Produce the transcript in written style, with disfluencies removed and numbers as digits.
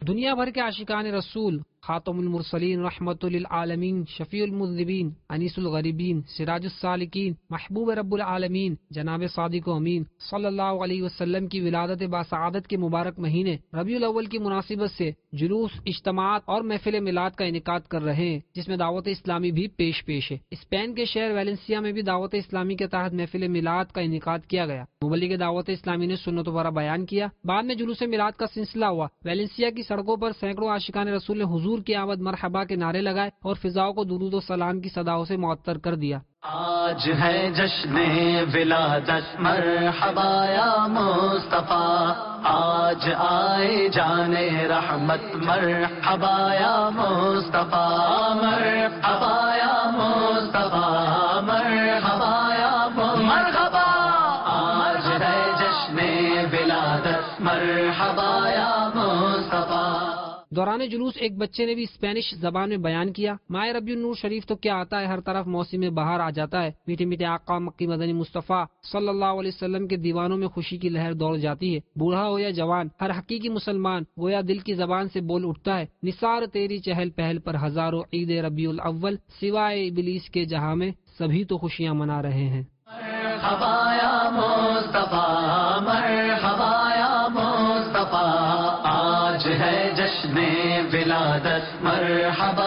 دنیا بھر کے عاشقان رسول، خاتم المرسلین، رحمت للعالمین، شفیع المذنبین، انیس الغریبین، سراج السالکین، محبوب رب العالمین جناب صادق و امین صلی اللہ علیہ وسلم کی ولادت باسعادت کے مبارک مہینے ربیع الاول کی مناسبت سے جلوس، اجتماعات اور محفل میلاد کا انعقاد کر رہے ہیں، جس میں دعوت اسلامی بھی پیش ہے۔ اسپین کے شہر ویلنسیا میں بھی دعوت اسلامی کے تحت محفل میلاد کا انعقاد کیا گیا۔ مبلغ دعوت اسلامی نے سنت وبرا بیان کیا، بعد میں جلوس میلاد کا سلسلہ ہوا۔ ویلنسیا کی سڑکوں پر سینکڑوں عاشقان رسول نے حضور کی آمد مرحبا کے نعرے لگائے اور فضاؤں کو درود و سلام کی صداؤں سے معطر کر دیا۔ آج ہے جشن ولادت مرحبا یا مصطفیٰ، آج آئے جانے رحمت مرحبا یا مصطفیٰ، مرحبا یا مصطفیٰ، مرحبا یا مرحبا، آج ہے جشن ولادت مرحبا یا مصطفیٰ۔ دوران جلوس ایک بچے نے بھی اسپینش زبان میں بیان کیا، ماہ ربیع النور شریف تو کیا آتا ہے، ہر طرف موسم بہار آ جاتا ہے، میٹھے میٹھے آقا مکی مدنی مصطفیٰ صلی اللہ علیہ وسلم کے دیوانوں میں خوشی کی لہر دوڑ جاتی ہے، بوڑھا ہو یا جوان، ہر حقیقی مسلمان گویا دل کی زبان سے بول اٹھتا ہے، نثار تیری چہل پہل پر ہزاروں عید ربیع الاول، سوائے ابلیس کے جہاں میں سبھی تو خوشیاں منا رہے ہیں۔ مرحبا یا مصطفیٰ، مرحبا یا مصطفیٰ، آج ہے جشن ولادت مرحبا